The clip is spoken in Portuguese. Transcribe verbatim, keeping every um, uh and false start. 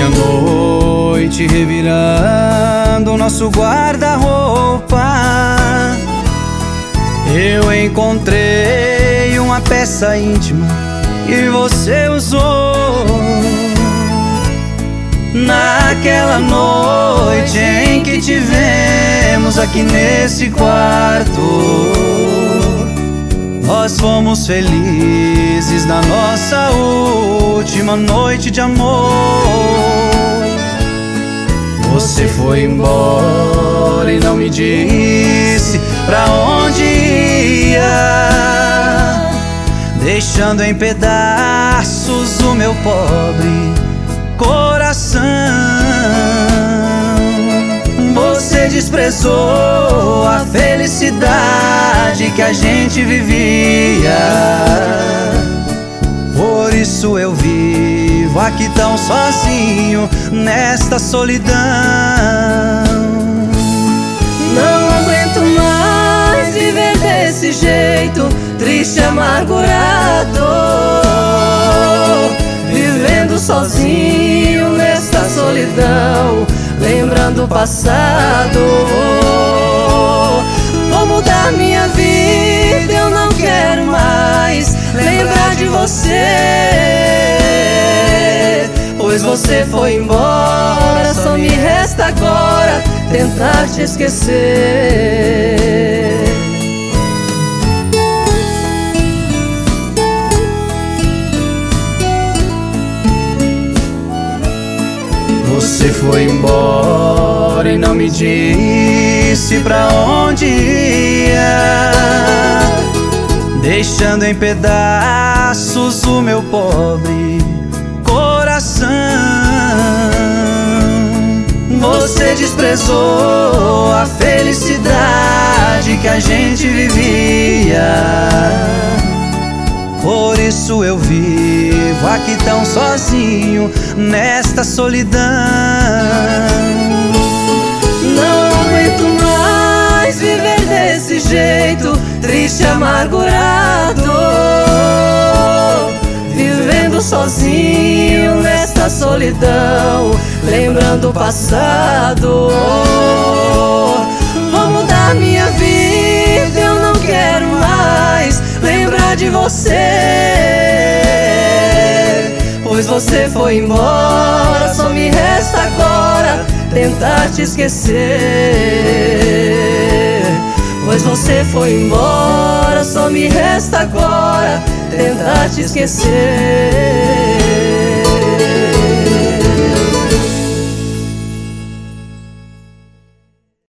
Meia-noite revirando nosso guarda-roupa, eu encontrei uma peça íntima que você usou naquela noite em que tivemos aqui nesse quarto. Nós fomos felizes na nossa última noite de amor. Você foi embora e não me disse pra onde ia, deixando em pedaços o meu pobre coração. Você desprezou a felicidade que a gente vivia. Por isso eu vivo aqui tão sozinho nesta solidão. Não aguento mais viver desse jeito, triste, amargurado, vivendo sozinho nesta solidão, lembrando o passado. Vou mudar minha vida, eu não quero mais lembrar de você, pois você foi embora, só me resta agora tentar te esquecer. Você foi embora e não me disse pra onde ia, deixando em pedaços o meu pobre coração. Você desprezou a felicidade que a gente vivia. Por isso eu vivo aqui tão sozinho nesta solidão. Não aguento mais viver desse jeito, triste, amargurado, vivendo sozinho nesta solidão, lembrando o passado. Vou mudar minha vida, eu não quero mais lembrar de você, pois você foi embora, só me resta agora tentar te esquecer. Pois você foi embora, só me resta agora tentar te esquecer.